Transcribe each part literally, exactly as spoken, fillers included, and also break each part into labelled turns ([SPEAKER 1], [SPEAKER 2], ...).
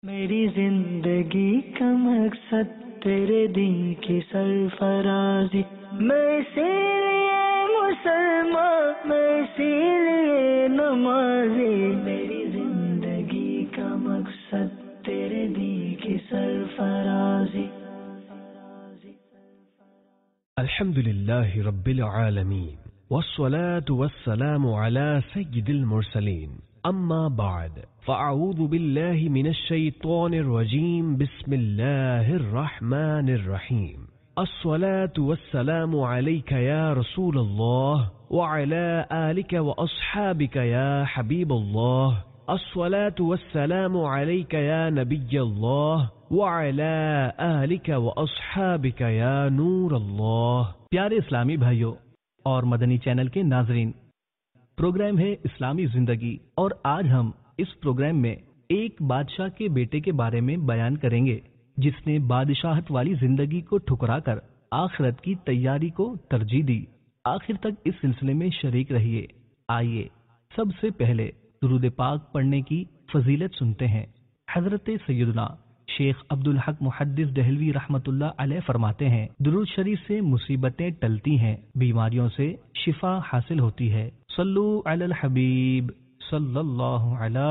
[SPEAKER 1] میری زندگی کا مقصد تیرے دین کی سرفرازی، میں اسی لیے مسلمان، میں اسی لیے نمازی، میری زندگی کا مقصد تیرے دین کی سرفرازی۔
[SPEAKER 2] الحمد لله رب العالمين والصلاة والسلام على سيد المرسلين، أما بعد فأعوذ بالله من الشيطان الرجيم، بسم الله الرحمن الرحيم. الصلاة والسلام عليك يا رسول الله وعلى آلك وأصحابك يا حبيب الله. الصلاة والسلام عليك يا نبي الله وعلى آلك وأصحابك يا نور الله.
[SPEAKER 3] پیارے اسلامی بھائیوں اور مدنی چینل کے ناظرین، پروگرام ہے اسلامی زندگی، اور آج ہم اس پروگرام میں ایک بادشاہ کے بیٹے کے بارے میں بیان کریں گے جس نے بادشاہت والی زندگی کو ٹھکرا کر آخرت کی تیاری کو ترجیح دی۔ آخر تک اس سلسلے میں شریک رہیے۔ آئیے سب سے پہلے درود پاک پڑھنے کی فضیلت سنتے ہیں۔ حضرت سیدنا شیخ عبدالحق محدث دہلوی رحمت اللہ علیہ فرماتے ہیں، درود شریف سے مصیبتیں ٹلتی ہیں، بیماریوں سے شفا حاصل ہوتی ہے۔ صلو علی الحبیب صلی اللہ علی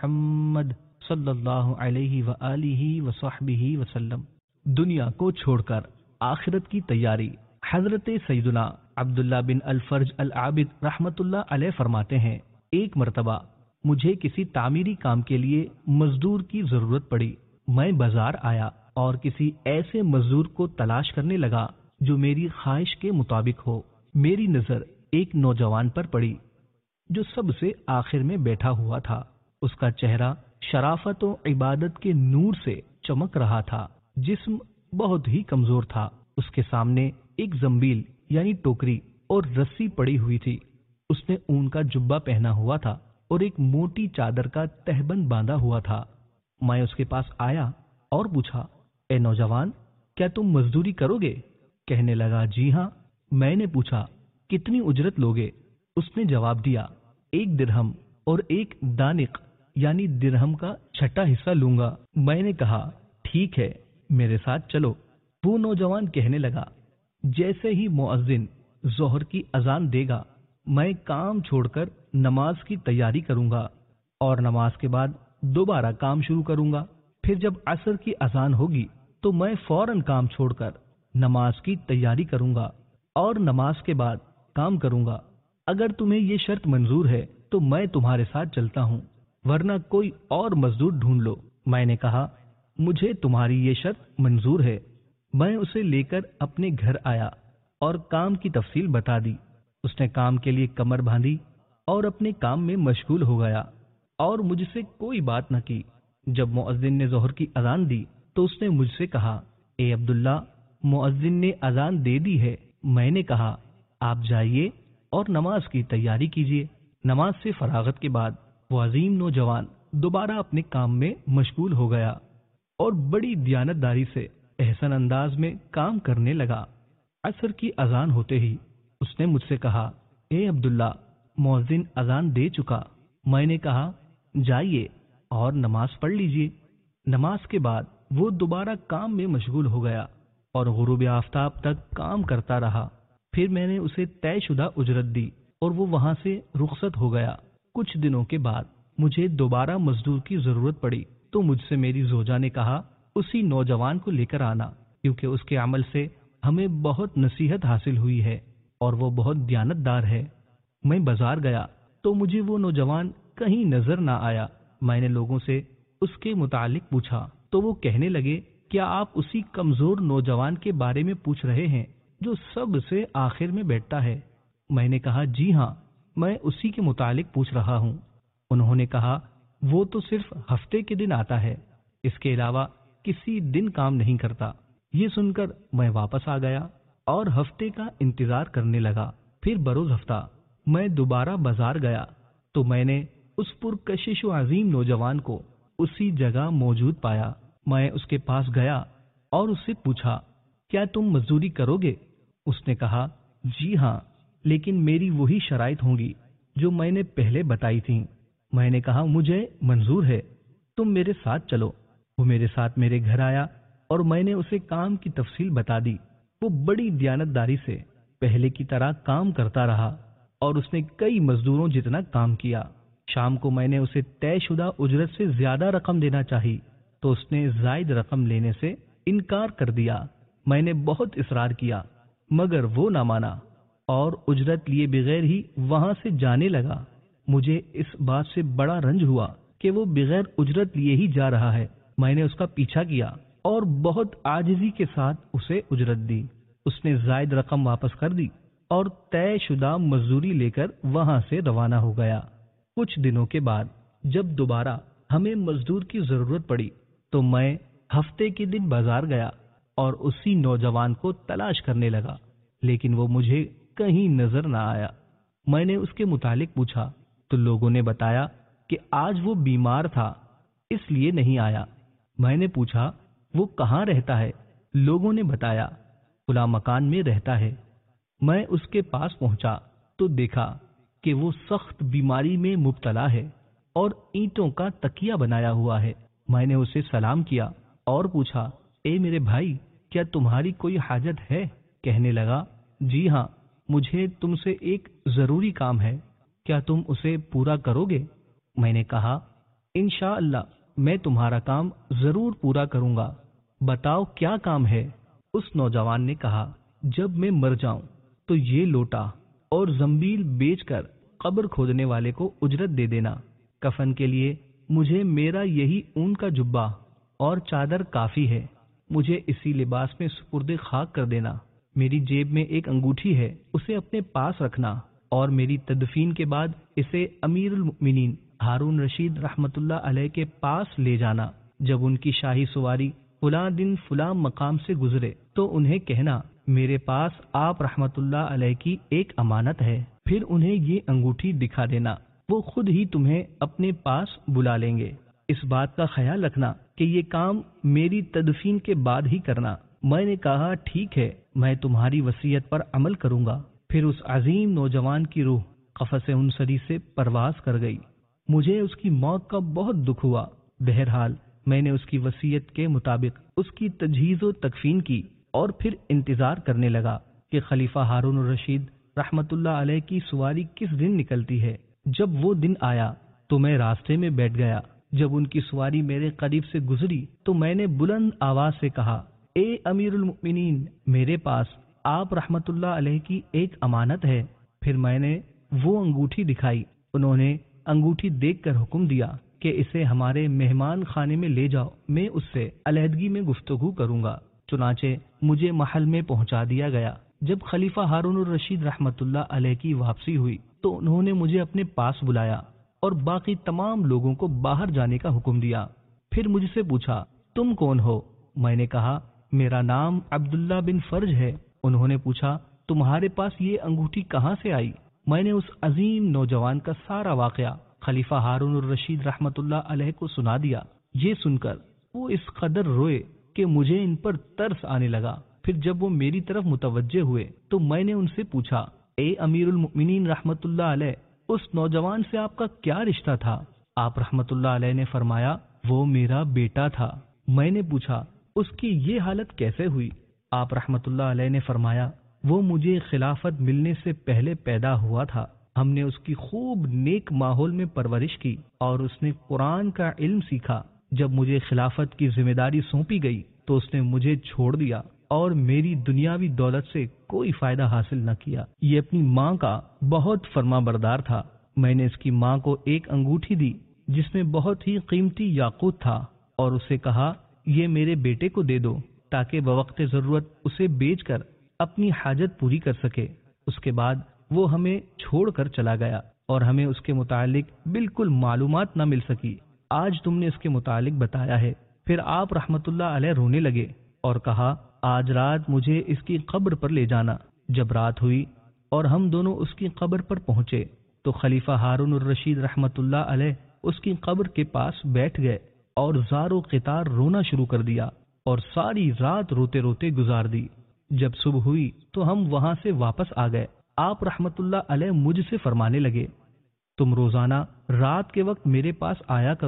[SPEAKER 3] محمد صلی اللہ علیہ وآلہ وصحبہ وسلم۔ دنیا کو چھوڑ کر آخرت کی تیاری۔ حضرت سیدنا عبداللہ بن الفرج العابد رحمت اللہ علیہ فرماتے ہیں، ایک مرتبہ مجھے کسی تعمیری کام کے لیے مزدور کی ضرورت پڑی۔ میں بازار آیا اور کسی ایسے مزدور کو تلاش کرنے لگا جو میری خواہش کے مطابق ہو۔ میری نظر ایک نوجوان پر پڑی جو سب سے آخر میں بیٹھا ہوا تھا۔ اس کا چہرہ شرافت و عبادت کے نور سے چمک رہا تھا، جسم بہت ہی کمزور تھا۔ اس کے سامنے ایک زنبیل یعنی ٹوکری اور رسی پڑی ہوئی تھی۔ اس نے اون کا جبہ پہنا ہوا تھا اور ایک موٹی چادر کا تہبند باندھا ہوا تھا۔ میں اس کے پاس آیا اور پوچھا، اے نوجوان، کیا تم مزدوری کرو گے؟ کہنے لگا، جی ہاں۔ میں نے پوچھا، کتنی اجرت لوگے؟ اس نے جواب دیا، ایک درہم اور ایک دانق یعنی درہم کا چھٹا حصہ لوں گا۔ میں نے کہا، ٹھیک ہے، میرے ساتھ چلو۔ وہ نوجوان کہنے لگا، جیسے ہی مؤذن ظہر کی اذان دے گا میں کام چھوڑ کر نماز کی تیاری کروں گا، اور نماز کے بعد دوبارہ کام شروع کروں گا۔ پھر جب عصر کی اذان ہوگی تو میں فوراً کام چھوڑ کر نماز کی تیاری کروں گا اور نماز کے بعد کام کروں گا۔ اگر تمہیں یہ شرط منظور ہے تو میں تمہارے ساتھ چلتا ہوں، ورنہ کوئی اور مزدور ڈھونڈ لو۔ میں نے کہا، مجھے تمہاری یہ شرط منظور ہے۔ میں اسے لے کر اپنے گھر آیا اور کام کی تفصیل بتا دی۔ اس نے کام کے لیے کمر باندھی اور اپنے کام میں مشغول ہو گیا اور مجھ سے کوئی بات نہ کی۔ جب مؤذن نے ظہر کی اذان دی تو اس نے مجھ سے کہا، اے عبداللہ، مؤذن نے اذان دے دی ہے۔ میں نے کہا، آپ جائیے اور نماز کی تیاری کیجیے۔ نماز سے فراغت کے بعد وہ عظیم نوجوان دوبارہ اپنے کام میں مشغول ہو گیا اور بڑی دیانتداری سے احسن انداز میں کام کرنے لگا۔ عصر کی اذان ہوتے ہی اس نے مجھ سے کہا، اے عبداللہ، مؤذن اذان دے چکا۔ میں نے کہا، جائیے اور نماز پڑھ لیجیے۔ نماز کے بعد وہ دوبارہ کام میں مشغول ہو گیا اور غروب آفتاب تک کام کرتا رہا۔ پھر میں نے اسے طے شدہ اجرت دی اور وہ وہاں سے رخصت ہو گیا۔ کچھ دنوں کے بعد مجھے دوبارہ مزدور کی ضرورت پڑی تو مجھ سے میری زوجہ نے کہا، اسی نوجوان کو لے کر آنا، کیونکہ اس کے عمل سے ہمیں بہت نصیحت حاصل ہوئی ہے اور وہ بہت دیانتدار ہے۔ میں بازار گیا تو مجھے وہ نوجوان کہیں نظر نہ آیا۔ میں نے لوگوں سے اس کے متعلق پوچھا تو وہ کہنے لگے، کیا آپ اسی کمزور نوجوان کے بارے میں پوچھ رہے ہیں جو سب سے آخر میں بیٹھتا ہے؟ میں نے کہا، جی ہاں، میں اسی کے متعلق پوچھ رہا ہوں۔ انہوں نے کہا، وہ تو صرف ہفتے کے دن آتا ہے، اس کے علاوہ کسی دن کام نہیں کرتا۔ یہ سن کر میں واپس آ گیا اور ہفتے کا انتظار کرنے لگا۔ پھر بروز ہفتہ میں دوبارہ بازار گیا تو میں نے اس پرکشش و عظیم نوجوان کو اسی جگہ موجود پایا۔ میں اس کے پاس گیا اور اس سے پوچھا، کیا تم مزدوری کرو گے؟ اس نے کہا، جی ہاں، لیکن میری وہی شرائط ہوں گی جو میں نے پہلے بتائی تھیں۔ میں نے کہا، مجھے منظور ہے، تم میرے ساتھ چلو۔ وہ میرے ساتھ میرے گھر آیا اور میں نے اسے کام کی تفصیل بتا دی۔ وہ بڑی دیانتداری سے پہلے کی طرح کام کرتا رہا اور اس نے کئی مزدوروں جتنا کام کیا۔ شام کو میں نے اسے طے شدہ اجرت سے زیادہ رقم دینا چاہی تو اس نے زائد رقم لینے سے انکار کر دیا۔ میں نے بہت اصرار کیا مگر وہ نہ مانا اور اجرت لیے بغیر ہی وہاں سے جانے لگا۔ مجھے اس بات سے بڑا رنج ہوا کہ وہ بغیر اجرت لیے ہی جا رہا ہے۔ میں نے اس کا پیچھا کیا اور بہت عاجزی کے ساتھ اسے اجرت دی۔ اس نے زائد رقم واپس کر دی اور طے شدہ مزدوری لے کر وہاں سے روانہ ہو گیا۔ کچھ دنوں کے بعد جب دوبارہ ہمیں مزدور کی ضرورت پڑی تو میں ہفتے کے دن بازار گیا اور اسی نوجوان کو تلاش کرنے لگا، لیکن وہ مجھے کہیں نظر نہ آیا۔ میں نے اس کے متعلق پوچھا تو لوگوں نے بتایا کہ آج وہ بیمار تھا اس لیے نہیں آیا۔ میں نے پوچھا وہ کہاں رہتا ہے؟ لوگوں نے بتایا فلاں مکان میں رہتا ہے۔ میں اس کے پاس پہنچا تو دیکھا کہ وہ سخت بیماری میں مبتلا ہے اور اینٹوں کا تکیہ بنایا ہوا ہے۔ میں نے اسے سلام کیا اور پوچھا اے میرے بھائی، کیا تمہاری کوئی حاجت ہے؟ کہنے لگا جی ہاں، مجھے تم سے ایک ضروری کام ہے، کیا تم اسے پورا کرو گے؟ میں نے کہا انشاءاللہ میں تمہارا کام ضرور پورا کروں گا، بتاؤ کیا کام ہے؟ اس نوجوان نے کہا جب میں مر جاؤں تو یہ لوٹا اور زنبیل بیچ کر قبر کھودنے والے کو اجرت دے دینا۔ کفن کے لیے مجھے میرا یہی اون کا جبہ اور چادر کافی ہے، مجھے اسی لباس میں سپرد خاک کر دینا۔ میری جیب میں ایک انگوٹھی ہے، اسے اپنے پاس رکھنا اور میری تدفین کے بعد اسے امیر المؤمنین ہارون رشید رحمت اللہ علیہ کے پاس لے جانا۔ جب ان کی شاہی سواری فلاں دن فلاں مقام سے گزرے تو انہیں کہنا میرے پاس آپ رحمت اللہ علیہ کی ایک امانت ہے، پھر انہیں یہ انگوٹھی دکھا دینا، وہ خود ہی تمہیں اپنے پاس بلا لیں گے۔ اس بات کا خیال رکھنا کہ یہ کام میری تدفین کے بعد ہی کرنا۔ میں نے کہا ٹھیک ہے، میں تمہاری وصیت پر عمل کروں گا۔ پھر اس عظیم نوجوان کی روح قفس انصری سے پرواز کر گئی۔ مجھے اس کی موت کا بہت دکھ ہوا۔ بہرحال میں نے اس کی وصیت کے مطابق اس کی تجہیز و تکفین کی اور پھر انتظار کرنے لگا کہ خلیفہ ہارون الرشید رحمت اللہ علیہ کی سواری کس دن نکلتی ہے۔ جب وہ دن آیا تو میں راستے میں بیٹھ گیا۔ جب ان کی سواری میرے قریب سے گزری تو میں نے بلند آواز سے کہا اے امیر المؤمنین، میرے پاس آپ رحمت اللہ علیہ کی ایک امانت ہے۔ پھر میں نے وہ انگوٹھی دکھائی۔ انہوں نے انگوٹھی دیکھ کر حکم دیا کہ اسے ہمارے مہمان خانے میں لے جاؤ، میں اس سے علیحدگی میں گفتگو کروں گا۔ چنانچہ مجھے محل میں پہنچا دیا گیا۔ جب خلیفہ ہارون الرشید رحمت اللہ علیہ کی واپسی ہوئی تو انہوں نے مجھے اپنے پاس بلایا اور باقی تمام لوگوں کو باہر جانے کا حکم دیا۔ پھر مجھ سے پوچھا تم کون ہو؟ میں نے کہا میرا نام عبداللہ بن فرج ہے۔ انہوں نے پوچھا تمہارے پاس یہ انگوٹھی کہاں سے آئی؟ میں نے اس عظیم نوجوان کا سارا واقعہ خلیفہ ہارون الرشید رحمت اللہ علیہ کو سنا دیا۔ یہ سن کر وہ اس قدر روئے کہ مجھے ان پر ترس آنے لگا۔ پھر جب وہ میری طرف متوجہ ہوئے تو میں نے ان سے پوچھا اے امیر المؤمنین رحمت اللہ علیہ، اس نوجوان سے آپ کا کیا رشتہ تھا؟ آپ رحمت اللہ علیہ نے فرمایا وہ میرا بیٹا تھا۔ میں نے پوچھا اس کی یہ حالت کیسے ہوئی؟ آپ رحمت اللہ علیہ نے فرمایا وہ مجھے خلافت ملنے سے پہلے پیدا ہوا تھا۔ ہم نے اس کی خوب نیک ماحول میں پرورش کی اور اس نے قرآن کا علم سیکھا۔ جب مجھے خلافت کی ذمہ داری سونپی گئی تو اس نے مجھے چھوڑ دیا اور میری دنیاوی دولت سے کوئی فائدہ حاصل نہ کیا۔ یہ اپنی ماں کا بہت فرما بردار تھا۔ میں نے اس کی ماں کو ایک انگوٹھی دی جس میں بہت ہی قیمتی یاقوت تھا اور اسے کہا یہ میرے بیٹے کو دے دو تاکہ بوقت ضرورت اسے بیچ کر اپنی حاجت پوری کر سکے۔ اس کے بعد وہ ہمیں چھوڑ کر چلا گیا اور ہمیں اس کے متعلق بالکل معلومات نہ مل سکی۔ آج تم نے اس کے متعلق بتایا ہے۔ پھر آپ رحمت اللہ علیہ رونے لگے اور کہا آج رات مجھے اس کی قبر پر لے جانا۔ جب رات ہوئی اور ہم دونوں اس کی قبر پر پہنچے تو خلیفہ ہارون الرشید رحمت اللہ علیہ اس کی قبر کے پاس بیٹھ گئے اور زار و قطار رونا شروع کر دیا اور ساری رات روتے روتے گزار دی۔ جب صبح ہوئی تو ہم وہاں سے واپس آ گئے۔ آپ رحمت اللہ علیہ مجھ سے فرمانے لگے تم روزانہ رات کے وقت میرے پاس آیا کرو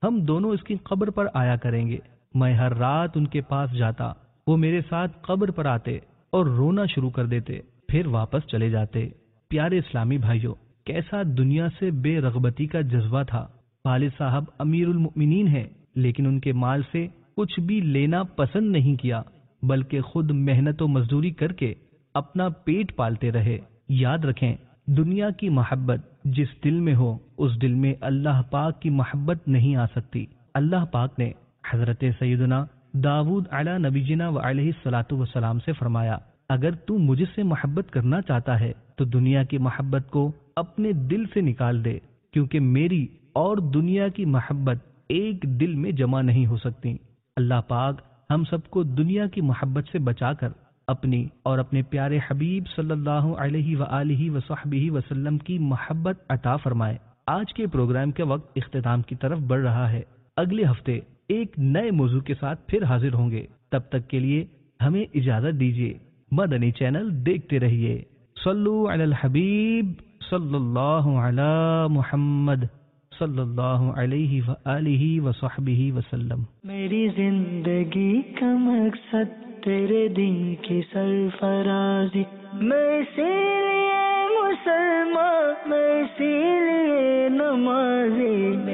[SPEAKER 3] ہم دونوں اس کی قبر پر آیا کریں گے۔ میں ہر رات ان کے پاس جاتا، وہ میرے ساتھ قبر پر آتے اور رونا شروع کر دیتے، پھر واپس چلے جاتے۔ پیارے اسلامی بھائیوں، کیسا دنیا سے بے رغبتی کا جذبہ تھا۔ والد صاحب امیر المؤمنین ہیں، لیکن ان کے مال سے کچھ بھی لینا پسند نہیں کیا، بلکہ خود محنت و مزدوری کر کے اپنا پیٹ پالتے رہے۔ یاد رکھیں، دنیا کی محبت جس دل میں ہو، اس دل میں اللہ پاک کی محبت نہیں آ سکتی۔ اللہ پاک نے حضرت سیدنا داود علی نبینا و علیہ الصلاۃ والسلام سے فرمایا، اگر تو مجھ سے محبت کرنا چاہتا ہے تو دنیا کی محبت کو اپنے دل سے نکال دے، کیونکہ میری اور دنیا کی محبت ایک دل میں جمع نہیں ہو سکتی۔ اللہ پاک ہم سب کو دنیا کی محبت سے بچا کر اپنی اور اپنے پیارے حبیب صلی اللہ علیہ وآلہ وصحبہ وسلم کی محبت عطا فرمائے۔ آج کے پروگرام کے وقت اختتام کی طرف بڑھ رہا ہے۔ اگلے ہفتے ایک نئے موضوع کے ساتھ پھر حاضر ہوں گے۔ تب تک کے لیے ہمیں اجازت دیجیے۔ مدنی چینل دیکھتے رہیے۔ صلو علی الحبیب صلی اللہ علی محمد صلی اللہ علیہ وآلہ وصحبہ وسلم۔
[SPEAKER 1] میری زندگی کا مقصد تیرے دین کی سرفرازی، میں اسی لیے مسلمان، میں اسی لیے نمازی۔